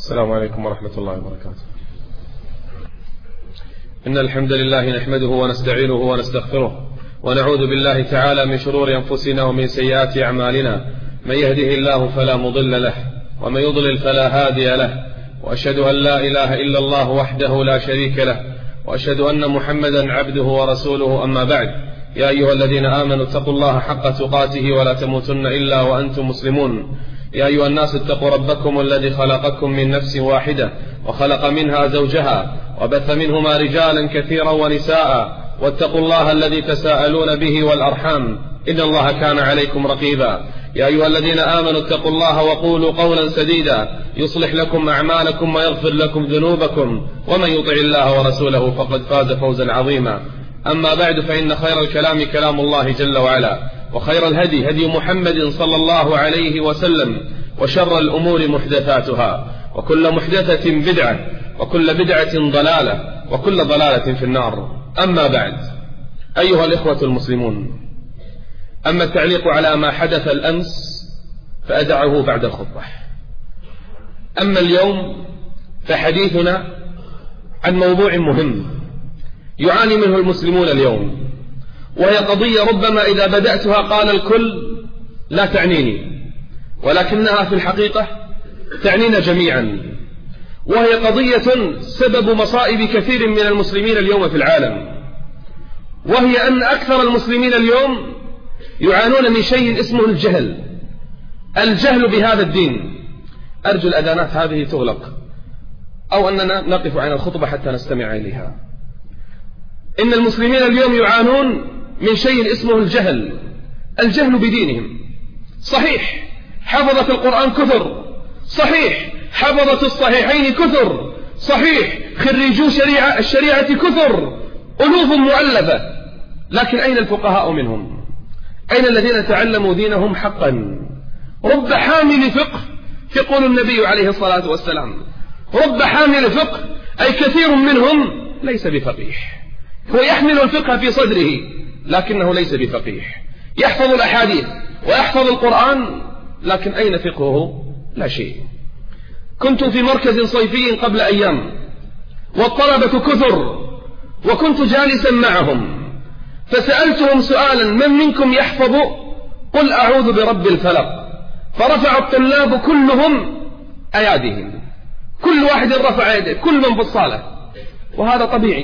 السلام عليكم ورحمة الله وبركاته. إن الحمد لله نحمده ونستعينه ونستغفره ونعوذ بالله تعالى من شرور أنفسنا ومن سيئات أعمالنا، من يهده الله فلا مضل له ومن يضلل فلا هادي له، وأشهد أن لا إله إلا الله وحده لا شريك له، وأشهد أن محمدا عبده ورسوله. أما بعد، يا أيها الذين آمنوا اتقوا الله حق تقاته ولا تموتن إلا وأنتم مسلمون. يا أيها الناس اتقوا ربكم الذي خلقكم من نفس واحدة وخلق منها زوجها وبث منهما رجالا كثيرا ونساء، واتقوا الله الذي تساءلون به والأرحام إن الله كان عليكم رقيبا. يا أيها الذين آمنوا اتقوا الله وقولوا قولا سديدا يصلح لكم أعمالكم ويغفر لكم ذنوبكم، ومن يطع الله ورسوله فقد فاز فوزا عظيما. أما بعد، فإن خير الكلام كلام الله جل وعلا، وخير الهدي هدي محمد صلى الله عليه وسلم، وشر الأمور محدثاتها، وكل محدثة بدعة، وكل بدعة ضلالة، وكل ضلالة في النار. أما بعد، أيها الإخوة المسلمون، أما التعليق على ما حدث الأمس فأدعه بعد الخطبة. أما اليوم فحديثنا عن موضوع مهم يعاني منه المسلمون اليوم، وهي قضية ربما إذا بدأتها قال الكل لا تعنيني، ولكنها في الحقيقة تعنينا جميعا، وهي قضية سبب مصائب كثير من المسلمين اليوم في العالم، وهي أن أكثر المسلمين اليوم يعانون من شيء اسمه الجهل بهذا الدين. أرجو الأذانات هذه تغلق أو أننا نقف عن الخطبة حتى نستمع إليها. إن المسلمين اليوم يعانون من شيء اسمه الجهل بدينهم. صحيح حفظة القرآن كثر، صحيح حفظة الصحيحين كثر، صحيح خريجو الشريعة كثر، ألوف مؤلفة، لكن أين الفقهاء منهم؟ أين الذين تعلموا دينهم حقا؟ رب حامل فقه، يقول النبي عليه الصلاة والسلام، رب حامل فقه، أي كثير منهم ليس بفقيه، هو يحمل الفقه في صدره لكنه ليس بفقيه، يحفظ الأحاديث ويحفظ القرآن، لكن أين فقهه؟ لا شيء. كنت في مركز صيفي قبل أيام والطلبة كثر، وكنت جالسا معهم فسألتهم سؤالا: من منكم يحفظ قل أعوذ برب الفلق؟ فرفع الطلاب كلهم أياديهم، كل واحد رفع يده، كل من في الصالة، وهذا طبيعي.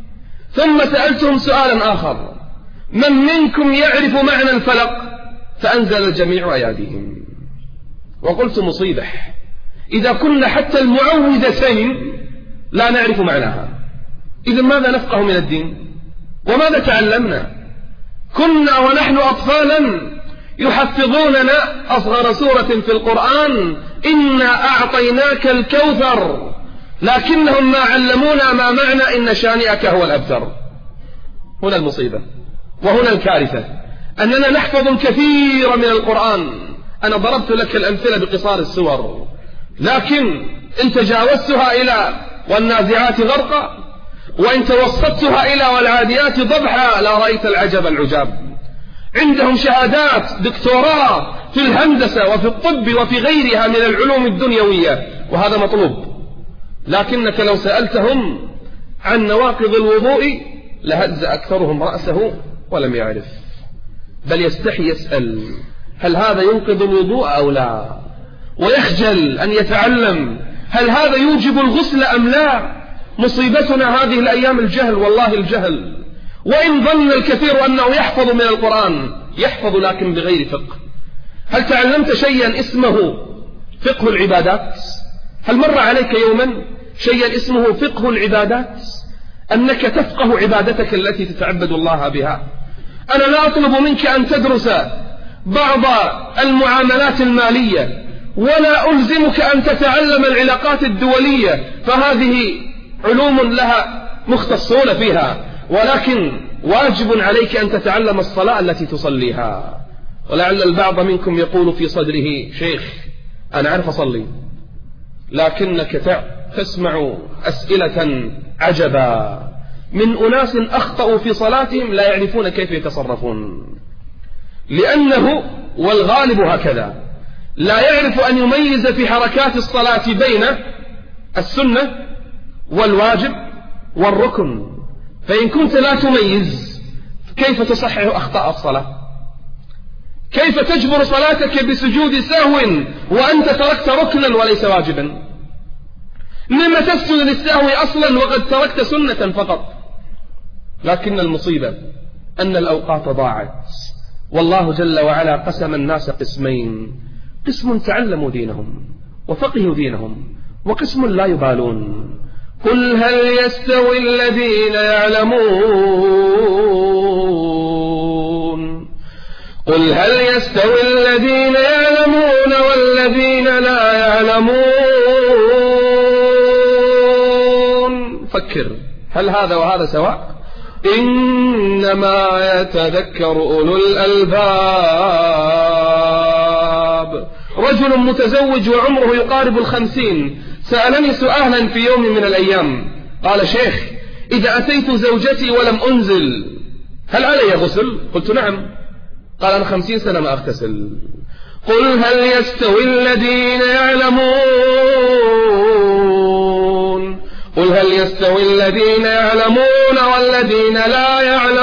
ثم سألتهم سؤالا آخر: من منكم يعرف معنى الفلق؟ فأنزل الجميع أياديهم. وقلت مصيبة، إذا كنا حتى المعوذتين لا نعرف معناها، إذا ماذا نفقه من الدين؟ وماذا تعلمنا؟ كنا ونحن أطفالا يحفظوننا أصغر سورة في القرآن: إنا أعطيناك الكوثر، لكنهم ما علمونا ما معنى إن شانئك هو الأبتر. هنا المصيبة وهنا الكارثة، أننا نحفظ الكثير من القرآن. أنا ضربت لك الأمثلة بقصار السور، لكن إن تجاوزتها إلى والنازعات غرقا، وإن توسطتها إلى والعاديات ضبحا، لا رأيت العجب العجاب. عندهم شهادات دكتوراه في الهندسة وفي الطب وفي غيرها من العلوم الدنيوية، وهذا مطلوب، لكنك لو سألتهم عن نواقض الوضوء لهز أكثرهم رأسه ولم يعرف، بل يستحي يسأل: هل هذا ينقض الوضوء أو لا؟ ويخجل أن يتعلم: هل هذا يوجب الغسل أم لا؟ مصيبتنا هذه الأيام الجهل، والله الجهل. وإن ظن الكثير أنه يحفظ من القرآن، يحفظ لكن بغير فقه. هل تعلمت شيئا اسمه فقه العبادات؟ هل مر عليك يوما شيئا اسمه فقه العبادات؟ أنك تفقه عبادتك التي تتعبد الله بها. أنا لا أطلب منك أن تدرس بعض المعاملات المالية، ولا ألزمك أن تتعلم العلاقات الدولية، فهذه علوم لها مختصون فيها، ولكن واجب عليك أن تتعلم الصلاة التي تصليها. ولعل البعض منكم يقول في صدره: شيخ أنا عارف أصلي، لكنك تسمع أسئلة عجبا من أناس أخطأوا في صلاتهم لا يعرفون كيف يتصرفون، لأنه والغالب هكذا لا يعرف أن يميز في حركات الصلاة بين السنة والواجب والركن، فإن كنت لا تميز كيف تصحح أخطاء الصلاة؟ كيف تجبر صلاتك بسجود سهو وأنت تركت ركنا وليس واجبا؟ لما تسجد للسهو أصلا وقد تركت سنة فقط؟ لكن المصيبة أن الأوقات ضاعت، والله جل وعلا قسم الناس قسمين: قسم تعلموا دينهم وفقهوا دينهم، وقسم لا يبالون. قل هل يستوي الذين يعلمون قل هل يستوي الذين يعلمون والذين لا يعلمون؟ فكر، هل هذا وهذا سواء؟ إنما يتذكر أولو الألباب. رجل متزوج وعمره يقارب 50 سألني سؤالا في يوم من الأيام، قال: شيخ، إذا أتيت زوجتي ولم أنزل هل علي غسل؟ قلت: نعم. قال: أنا 50 سنة ما أغتسل. قل هل يستوي الذين يعلمون قل هل يستوي الذين يعلمون والذين لا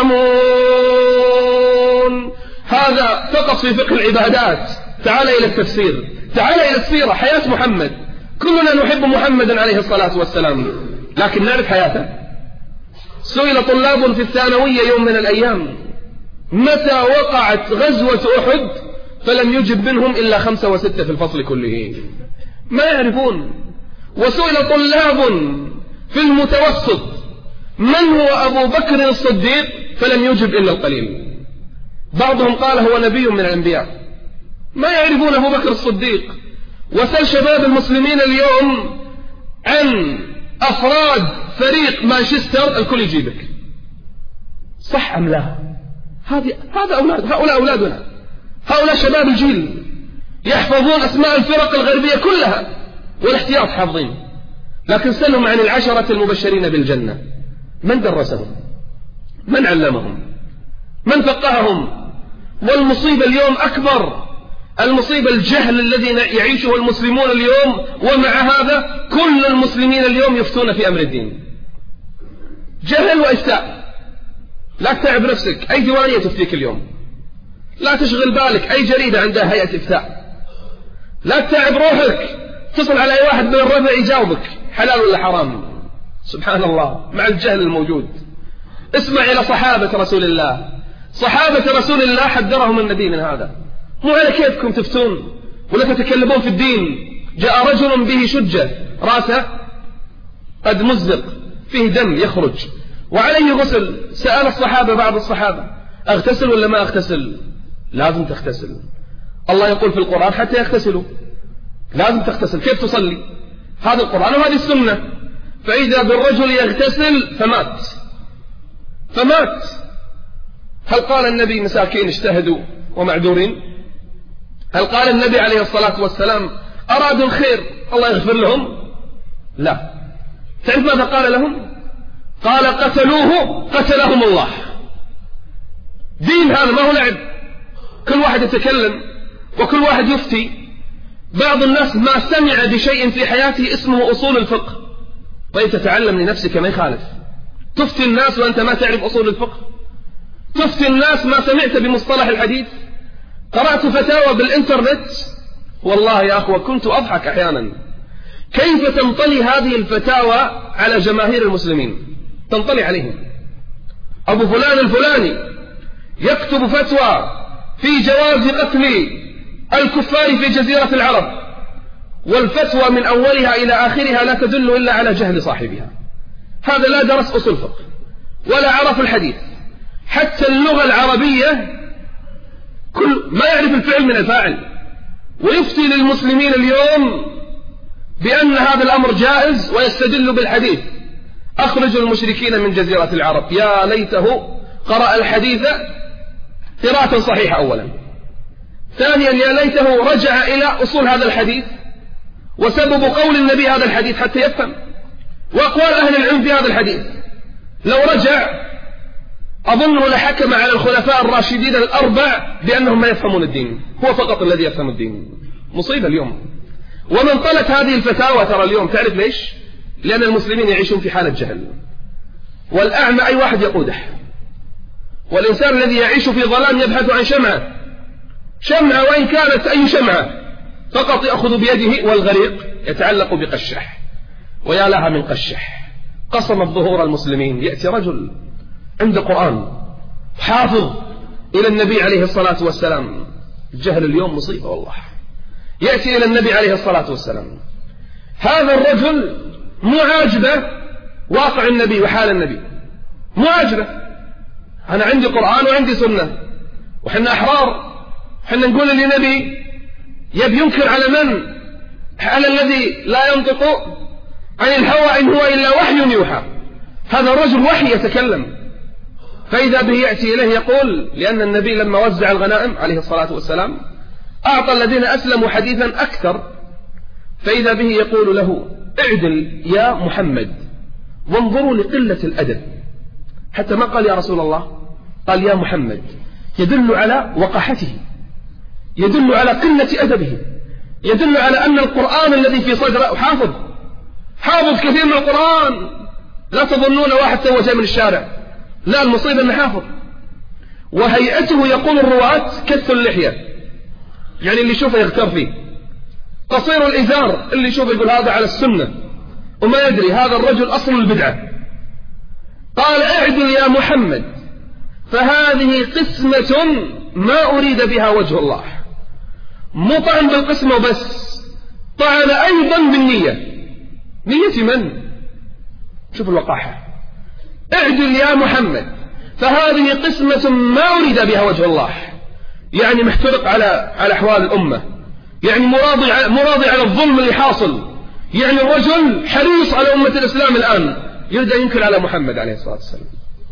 يعلمون؟ هذا فقط في فقه العبادات. تعال إلى التفسير، تعال إلى السيرة، حياة محمد. كلنا نحب محمدا عليه الصلاة والسلام، لكن نعرف حياته. سئل طلاب في الثانوية يوم من الأيام: متى وقعت غزوة أحد؟ فلم يجب منهم إلا 5 و6 في الفصل كله، ما يعرفون. وسئل طلاب في المتوسط: من هو أبو بكر الصديق؟ فلم يجب إلا القليل. بعضهم قال: هو نبي من الأنبياء، ما يعرفون أبو بكر الصديق. وسل شباب المسلمين اليوم عن أفراد فريق مانشستر، الكل يجيبك. صح أم لا؟ هؤلاء أولادنا، هؤلاء شباب الجيل يحفظون أسماء الفرق الغربية كلها والاحتياط حافظين، لكن سلهم عن 10 المبشرين بالجنة. من درسهم؟ من علمهم؟ من فقههم؟ والمصيبة اليوم أكبر، المصيبة الجهل الذي يعيشه المسلمون اليوم. ومع هذا كل المسلمين اليوم يفتون في أمر الدين. جهل وإفتاء. لا تتعب نفسك، أي ديوانية تفتيك اليوم. لا تشغل بالك، أي جريدة عندها هيئة إفتاء. لا تتعب روحك، تصل على أي واحد من الربع يجاوبك حلال ولا حرام. سبحان الله، مع الجهل الموجود. اسمع إلى صحابة رسول الله، صحابة رسول الله حذرهم النبي من هذا. مو على كيفكم تفتون ولا تتكلمون في الدين. جاء رجل به شجة، راسه قد مزق، فيه دم يخرج وعليه غسل. سأل الصحابة، بعض الصحابة: أغتسل ولا ما أغتسل؟ لازم تغتسل. الله يقول في القرآن: حتى يغتسلوا. لازم تغتسل. كيف تصلي؟ هذا القرآن وهذه السنة. فإذا بالرجل يغتسل فمات، هل قال النبي مساكين اجتهدوا ومعذورين؟ هل قال النبي عليه الصلاة والسلام أرادوا الخير الله يغفر لهم؟ لا. تعرف ماذا قال لهم؟ قال: قتلوه قتلهم الله. دين هذا ما هو لعب. كل واحد يتكلم وكل واحد يفتي. بعض الناس ما سمع بشيء في حياته اسمه أصول الفقه. طيب تتعلم لنفسك، ما يخالف. تفتي الناس وأنت ما تعرف أصول الفقه؟ تفتي الناس ما سمعت بمصطلح الحديث؟ قرأت فتاوى بالإنترنت، والله يا أخوة كنت أضحك أحيانا. كيف تنطلي هذه الفتاوى على جماهير المسلمين؟ تنطلي عليهم. أبو فلان الفلاني يكتب فتوى في جواز قتل الكفار في جزيرة العرب، والفتوى من أولها إلى آخرها لا تدل إلا على جهل صاحبها. هذا لا درس أصول فقه ولا عرف الحديث، حتى اللغة العربية كل ما يعرف الفعل من الفاعل، ويفتي للمسلمين اليوم بأن هذا الأمر جائز ويستدل بالحديث: أخرجوا المشركين من جزيرة العرب. يا ليته قرأ الحديث قراءة صحيحة أولا. ثانيا، يا ليته رجع إلى أصول هذا الحديث وسبب قول النبي هذا الحديث حتى يفهم، وأقوال أهل العلم في هذا الحديث. لو رجع أظنه لحكم على الخلفاء الراشدين الأربع بأنهم ما يفهمون الدين، هو فقط الذي يفهم الدين. مصيبة اليوم. ومن طلت هذه الفتاوى ترى اليوم، تعرف ليش؟ لأن المسلمين يعيشون في حالة جهل، والأعمى أي واحد يقوده، والإنسان الذي يعيش في ظلام يبحث عن شمعة وإن كانت أي شمعة، فقط يأخذ بيده والغريق يتعلق بقشح، ويا لها من قشح قصمت ظهور المسلمين. يأتي رجل عنده قرآن حافظ إلى النبي عليه الصلاة والسلام، الجهل اليوم مصيبة والله. يأتي إلى النبي عليه الصلاة والسلام، هذا الرجل مو عاجبه واقع النبي وحال النبي، مو عاجبه. أنا عندي قرآن وعندي سنة، وحنا أحرار، حنا نقول للنبي يبي ينكر على من؟ على الذي لا ينطق عن الهوى إن هو إلا وحي يوحى. هذا الرجل وحي يتكلم، فإذا به يأتي إليه يقول، لأن النبي لما وزع الغنائم عليه الصلاة والسلام أعطى الذين أسلموا حديثا أكثر، فإذا به يقول له اعدل يا محمد، وانظروا لقلة الأدب، حتى ما قال يا رسول الله، قال يا محمد، يدل على وقاحته، يدل على قلة أدبه، يدل على أن القرآن الذي في صدره حافظ كثير من القرآن، لا تظنون واحد تو جاي من الشارع، لا، المصيبة أنه حافظ. وهيئته يقول الرواة كث اللحية، يعني اللي يشوفه يغتر فيه، قصير الإزار، اللي يشوفه يقول هذا على السنة، وما يدري هذا الرجل أصل البدعة. قال اعدل يا محمد، فهذه قسمة ما أريد بها وجه الله. مو طعن بالقسمة وبس، طعن أيضا بالنية. نية من؟ شوف الوقاحة. اعدل يا محمد، فهذه قسمة ما أريد بها وجه الله، يعني محترق على أحوال الأمة، يعني مراضي على الظلم اللي حاصل، يعني الرجل حريص على أمة الإسلام الآن، يريد أن ينكر على محمد عليه الصلاة والسلام.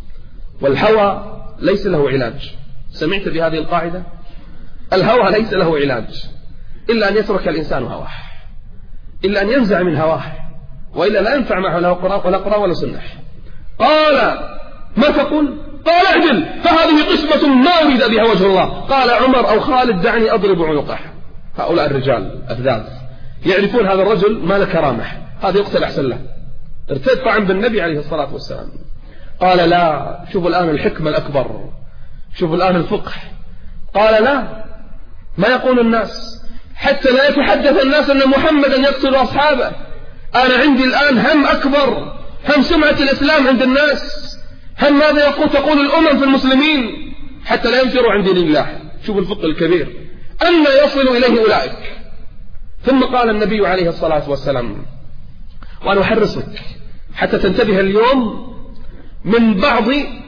والهوى ليس له علاج. سمعت بهذه القاعدة؟ الهوى ليس له علاج إلا أن يترك الإنسان هواه، إلا أن ينزع من هواه، وإلا لا ينفع معه لا قراء ولا سنة. قال ما تقول؟ قال اعدل، فهذه قسمة ما أريد بها وجه الله. قال عمر أو خالد دعني أضرب عنقه. هؤلاء الرجال أفذاذ يعرفون هذا الرجل ما له كرامة، هذا يقتل أحسن له، ارتد طعن بالنبي عليه الصلاة والسلام. قال لا، شوفوا الآن الحكمة الأكبر، شوفوا الآن الفقه. قال لا، ما يقول الناس، حتى لا يتحدث الناس أن محمدا يقتل أصحابه. أنا عندي الآن هم أكبر، هم سمعة الإسلام عند الناس، هم ماذا تقول الأمم في المسلمين، حتى لا ينفروا عن دين الله. شوف الفقه الكبير، أن يصل إليه أولئك. ثم قال النبي عليه الصلاة والسلام، وأنا أحرصك حتى تنتبه اليوم من بعض،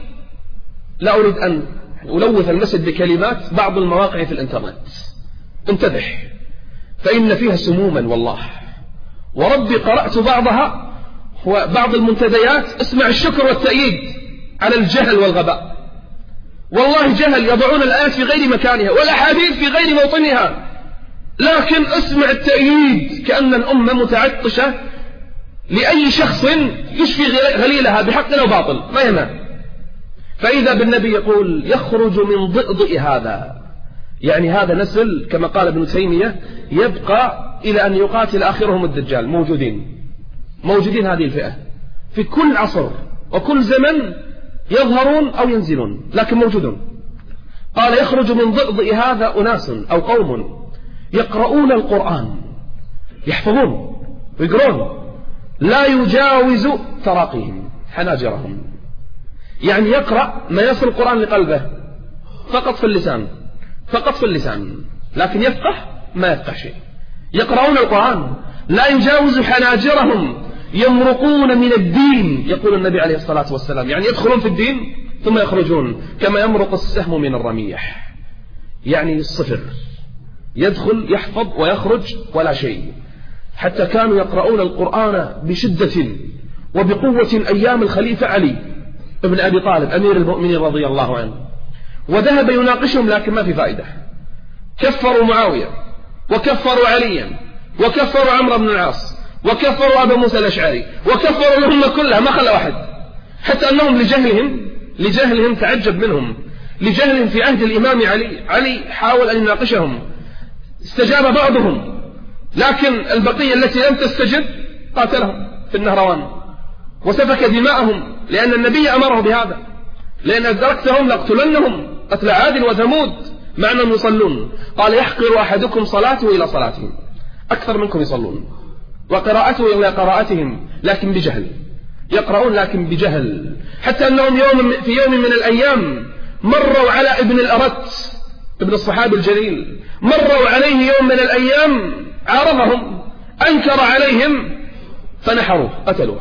لا أريد أن ألوث المسجد بكلمات، بعض المواقع في الإنترنت، انتبه، فإن فيها سموما والله، وربي قرأت بعضها، هو بعض المنتديات، اسمع الشكر والتأييد على الجهل والغباء. والله جهل، يضعون الآيات في غير مكانها والأحاديث في غير موطنها، لكن اسمع التأييد كأن الأمة متعطشة لأي شخص يشفي غليلها بحق أو باطل، ما ينام. فإذا بالنبي يقول يخرج من ضئضئ هذا، يعني هذا نسل كما قال ابن تيمية يبقى إلى أن يقاتل آخرهم الدجال. موجودين هذه الفئة في كل عصر وكل زمن، يظهرون أو ينزلون، لكن موجودون. قال يخرج من ضئضئ هذا أناس أو قوم يقرؤون القرآن، يحفظون ويقرون، لا يجاوز تراقيهم حناجرهم، يعني يقرأ ما يصل القرآن لقلبه فقط في اللسان، لكن ما يفقه شيء. يقرؤون القرآن لا يجاوز حناجرهم، يمرقون من الدين، يقول النبي عليه الصلاة والسلام، يعني يدخلون في الدين ثم يخرجون كما يمرق السهم من الرميح، يعني الصفر، يدخل يحفظ ويخرج ولا شيء. حتى كانوا يقرؤون القرآن بشدة وبقوة أيام الخليفة علي ابن أبي طالب أمير المؤمنين رضي الله عنه، وذهب يناقشهم لكن ما في فائدة. كفروا معاوية، وكفروا عليا، وكفروا عمرو بن العاص، وكفروا أبا موسى الأشعري، وكفروا الأمة كلها، ما خلى واحد. حتى أنهم لجهلهم تعجب منهم، لجهلهم في عهد الإمام علي حاول أن يناقشهم، استجاب بعضهم، لكن البقية التي لم تستجب قاتلهم في النهروان وسفك دماءهم، لأن النبي أمره بهذا، لأن أدركتهم لأقتلنهم قتل عاد وثمود مع أنهم يصلون. قال يحقر أحدكم صلاته إلى صلاتهم، أكثر منكم يصلون، وقراءته إلى قراءتهم لكن بجهل، يقرؤون لكن بجهل، حتى أنهم في يوم من الأيام مروا على ابن الأرت ابن الصحابي الجليل، مروا عليه يوم من الأيام عارضهم، أنكر عليهم فنحروه قتلوه.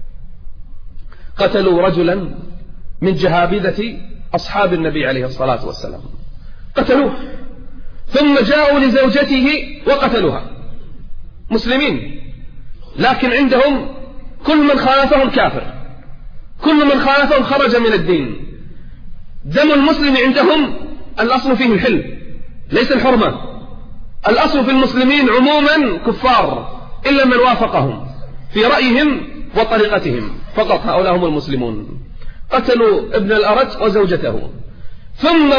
قتلوا رجلا من جهابذة أصحاب النبي عليه الصلاة والسلام، قتلوه، ثم جاءوا لزوجته وقتلوها، مسلمين، لكن عندهم كل من خالفهم كافر، كل من خالفهم خرج من الدين. دم المسلم عندهم الأصل فيه الحل ليس الحرمة، الأصل في المسلمين عموما كفار إلا من وافقهم في رأيهم وطريقتهم، فقط هؤلاء هم المسلمون. قتلوا ابن الأرت وزوجته، ثم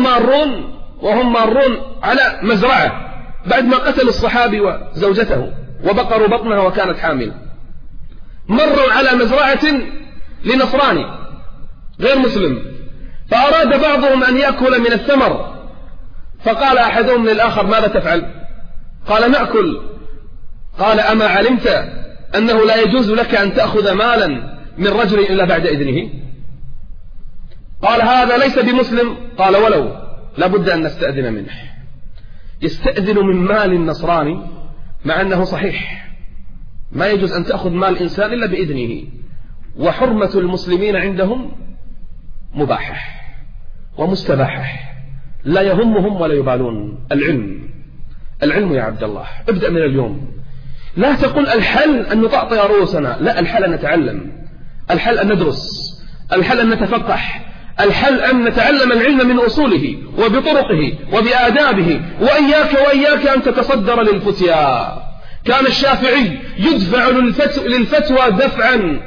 وهم مارون على مزرعة بعد ما قتلوا الصحابي وزوجته وبقروا بطنها وكانت حامل، مروا على مزرعة لنصراني غير مسلم، فأراد بعضهم أن يأكل من الثمر، فقال أحدهم للآخر ماذا تفعل؟ قال نأكل. قال أما علمت أنه لا يجوز لك أن تأخذ مالا من رجل إلا بعد إذنه؟ قال هذا ليس بمسلم. قال ولو لابد أن نستأذن منه. يستأذن من مال النصراني مع أنه صحيح ما يجوز أن تأخذ مال إنسان إلا بإذنه، وحرمة المسلمين عندهم مباحة ومستباحة، لا يهمهم ولا يبالون. العلم يا عبد الله، ابدأ من اليوم. لا تقول الحل أن نطأطئ رؤوسنا، لا، الحل أن نتعلم، الحل أن ندرس، الحل أن نتفقح، الحل أن نتعلم العلم من أصوله وبطرقه وبآدابه، وإياك أن تتصدر للفتيا. كان الشافعي يدفع للفتوى دفعا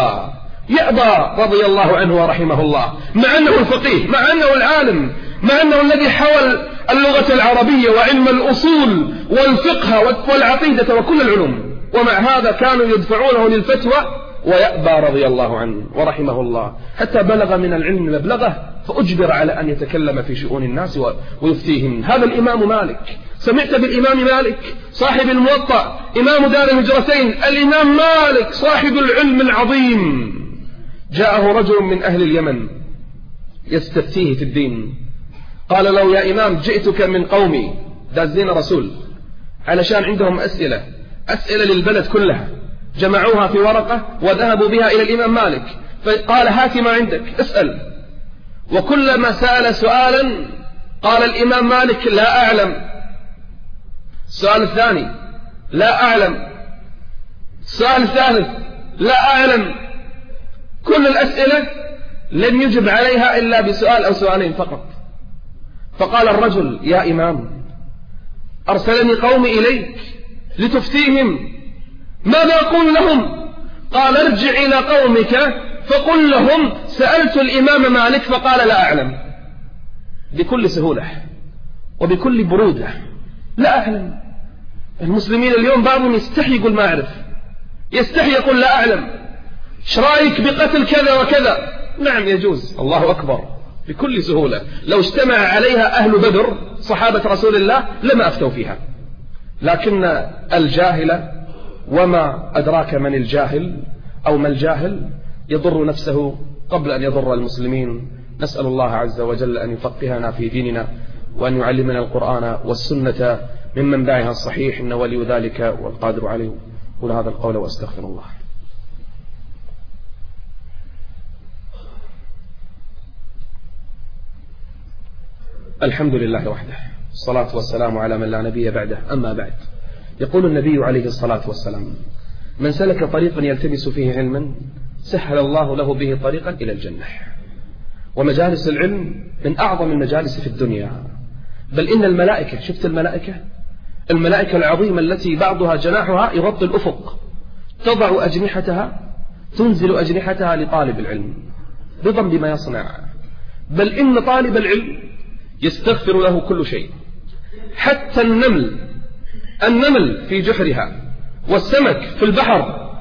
يأبى رضي الله عنه ورحمه الله، مع أنه الفقيه، مع أنه العالم، مع أنه الذي حوى اللغة العربية وعلم الأصول والفقه والعقيدة وكل العلوم، ومع هذا كانوا يدفعونه للفتوى ويأبى رضي الله عنه ورحمه الله، حتى بلغ من العلم مبلغه فأجبر على أن يتكلم في شؤون الناس ويفتيهم. هذا الإمام مالك، سمعت بالإمام مالك صاحب الموطأ إمام دار الهجرتين، الإمام مالك صاحب العلم العظيم. جاءه رجل من أهل اليمن يستفتيه في الدين، قال له يا إمام جئتك من قومي دازين رسول علشان عندهم أسئلة للبلد كلها، جمعوها في ورقة وذهبوا بها إلى الإمام مالك، فقال هات ما عندك اسأل. وكلما سأل سؤالا قال الإمام مالك لا أعلم. السؤال الثاني لا أعلم. السؤال الثالث لا أعلم. كل الأسئلة لم يجب عليها إلا بسؤال أو سؤالين فقط. فقال الرجل يا إمام أرسلني قومي إليك لتفتيهم، ماذا أقول لهم؟ قال ارجع إلى قومك فقل لهم سألت الإمام مالك فقال لا أعلم، بكل سهولة وبكل برودة. لا أعلم. المسلمين اليوم بعضهم يستحي يقول ما أعرف، يستحي يقول لا أعلم. ايش رايك بقتل كذا وكذا؟ نعم يجوز، الله أكبر، بكل سهولة. لو اجتمع عليها أهل بدر صحابة رسول الله لما أفتوا فيها. لكن الجاهل، وما أدراك من الجاهل أو ما الجاهل، يضر نفسه قبل أن يضر المسلمين. نسأل الله عز وجل أن يفقهنا في ديننا وأن يعلمنا القرآن والسنة من منبعها الصحيح، إنه ولي ذلك والقادر عليه. قل هذا القول وأستغفر الله. الحمد لله وحده، الصلاة والسلام على من لا نبي بعده، أما بعد. يقول النبي عليه الصلاة والسلام من سلك طريقا يلتمس فيه علما سهل الله له به طريقا إلى الجنة. ومجالس العلم من أعظم المجالس في الدنيا، بل إن الملائكة، شفت الملائكة العظيمة التي بعضها جناحها يغطي الأفق، تضع أجنحتها، تنزل أجنحتها لطالب العلم رضا بما يصنع. بل إن طالب العلم يستغفر له كل شيء، حتى النمل في جحرها، والسمك في البحر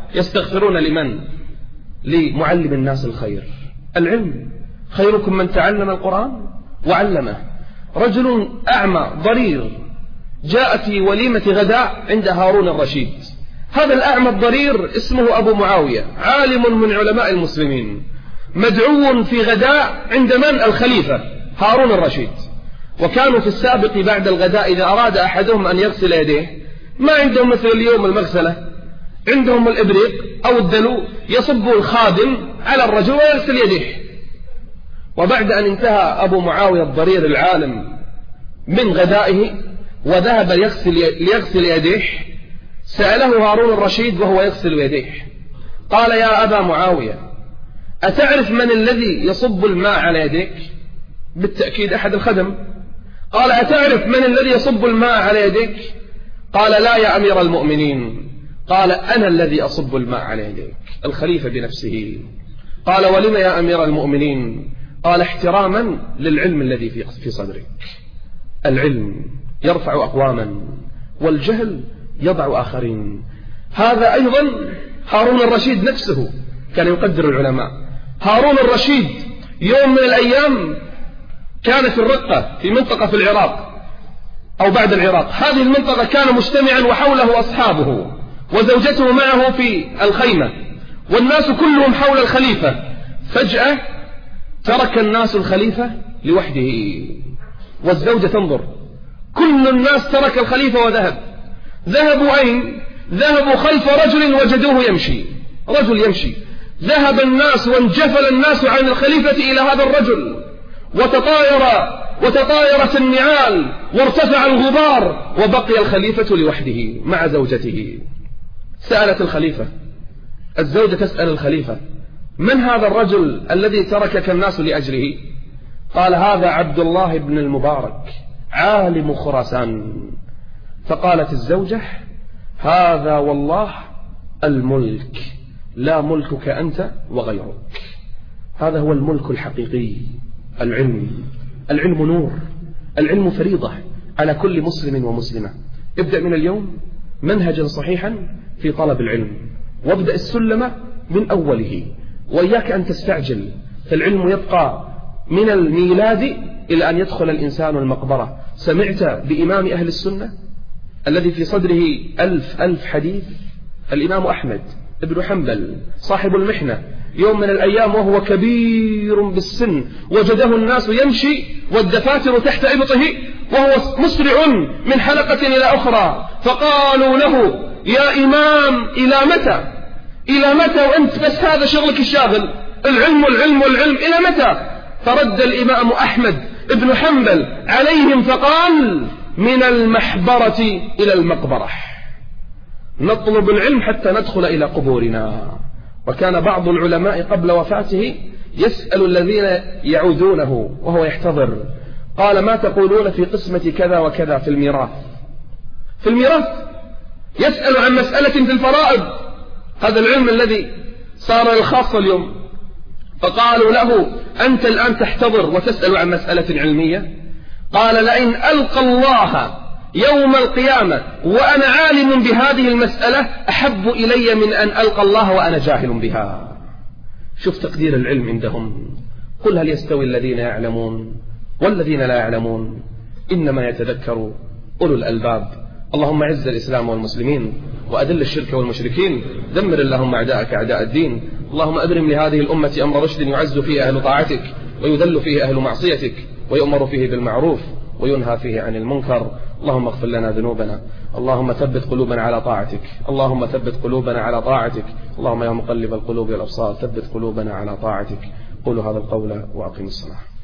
يستغفرون لمن؟ لمعلم الناس الخير. العلم خيركم من تعلم القرآن وعلمه. رجل أعمى ضرير جاء في وليمة غداء عند هارون الرشيد. هذا الأعمى الضرير اسمه أبو معاوية، عالم من علماء المسلمين، مدعو في غداء عند من؟ الخليفة هارون الرشيد. وكانوا في السابق بعد الغداء إذا أراد أحدهم أن يغسل يديه ما عندهم مثل اليوم المغسلة، عندهم الإبريق أو الدلو، يصب الخادم على الرجل ويغسل يديه. وبعد أن انتهى أبو معاوية الضرير العالم من غدائه وذهب ليغسل يديه، سأله هارون الرشيد وهو يغسل يديه، قال: يا أبا معاوية، أتعرف من الذي يصب الماء على يديك؟ بالتأكيد أحد الخدم. قال: أتعرف من الذي يصب الماء على يديك؟ قال: لا يا أمير المؤمنين. قال: أنا الذي أصب الماء على يديك. الخليفة بنفسه. قال: ولم يا أمير المؤمنين؟ قال: احتراما للعلم الذي في صدرك. العلم يرفع أقواما والجهل يضع آخرين. هذا أيضا هارون الرشيد نفسه كان يقدر العلماء. هارون الرشيد يوم من الأيام كان في الرقة في منطقة في العراق أو بعد العراق. هذه المنطقة كان مجتمعا وحوله أصحابه وزوجته معه في الخيمة والناس كلهم حول الخليفة. فجأة ترك الناس الخليفة لوحده والزوجة تنظر. كل الناس ترك الخليفة وذهب. ذهبوا أين؟ ذهبوا خلف رجل وجدوه يمشي، رجل يمشي. ذهب الناس وانجفل الناس عن الخليفة إلى هذا الرجل وتطايرت النعال وارتفع الغبار وبقي الخليفة لوحده مع زوجته. سألت الخليفة، الزوجة تسأل الخليفة: من هذا الرجل الذي تركك الناس لأجله؟ قال: هذا عبد الله بن المبارك عالم خراسان. فقالت الزوجة: هذا والله الملك، لا ملكك أنت وغيرك. هذا هو الملك الحقيقي. العلم نور، العلم فريضة على كل مسلم ومسلمة. ابدأ من اليوم منهجا صحيحا في طلب العلم، وابدأ السلم من أوله، وإياك أن تستعجل، فالعلم يبقى من الميلاد إلى أن يدخل الإنسان المقبرة. سمعت بإمام أهل السنة الذي في صدره 1000 حديث؟ الإمام أحمد ابن حنبل صاحب المحنة، يوم من الأيام وهو كبير بالسن وجده الناس يمشي والدفاتر تحت إبطه وهو مسرع من حلقة إلى أخرى، فقالوا له: يا إمام إلى متى وأنت بس هذا شغلك الشاغل؟ العلم العلم العلم إلى متى؟ فرد الإمام أحمد ابن حنبل عليهم فقال: من المحبرة إلى المقبرة، نطلب العلم حتى ندخل إلى قبورنا. وكان بعض العلماء قبل وفاته يسأل الذين يعودونه وهو يحتضر، قال: ما تقولون في قسمة كذا وكذا في الميراث؟ في الميراث يسأل عن مسألة في الفرائض، هذا العلم الذي صار الخاص اليوم. فقالوا له: أنت الآن تحتضر وتسأل عن مسألة علمية؟ قال: لئن ألقى الله يوم القيامة وأنا عالم بهذه المسألة أحب إلي من أن ألقى الله وأنا جاهل بها. شوف تقدير العلم عندهم. قل هل يستوي الذين يعلمون والذين لا يعلمون؟ إنما يتذكر أولو الألباب. اللهم عز الإسلام والمسلمين وأذل الشرك والمشركين، دمر اللهم أعداءك أعداء الدين. اللهم أبرم لهذه الأمة أمر رشد يعز فيه أهل طاعتك ويذل فيه أهل معصيتك ويؤمر فيه بالمعروف وينهى فيه عن المنكر. اللهم اغفر لنا ذنوبنا، اللهم ثبت قلوبنا على طاعتك، اللهم ثبت قلوبنا على طاعتك، اللهم يا مقلب القلوب والأبصار ثبت قلوبنا على طاعتك. قولوا هذا القول وأقيموا الصلاة.